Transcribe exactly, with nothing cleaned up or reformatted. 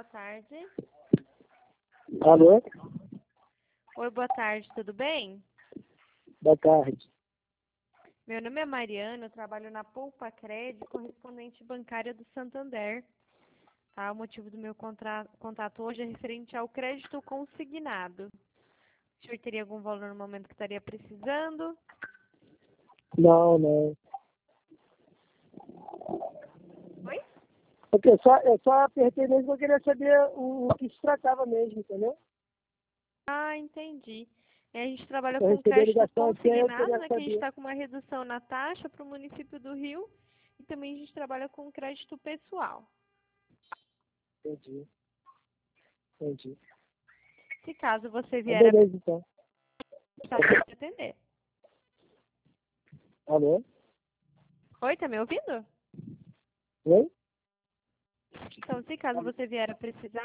boa tarde. Alô? Oi, boa tarde, tudo bem? Boa tarde. Meu nome é Mariana, eu trabalho na Poupa Crédito, correspondente bancária do Santander. Tá? O motivo do meu contra... contato hoje é referente ao crédito consignado. O senhor teria algum valor no momento que estaria precisando? Não, não. Oi? Porque eu só, eu só apertei mesmo porque eu queria saber o, o que se tratava mesmo, entendeu? Ah, entendi. É, a gente trabalha Eu com recebi a crédito ligação aqui, aí eu consignado, queria né, que a gente saber. está com uma redução na taxa para o município do Rio. E também a gente trabalha com crédito pessoal. Entendi. Entendi. Se caso você Então, vier a beleza, então. precisar de atender. Alô? Oi, tá me ouvindo? Oi? Então, se caso você vier a precisar,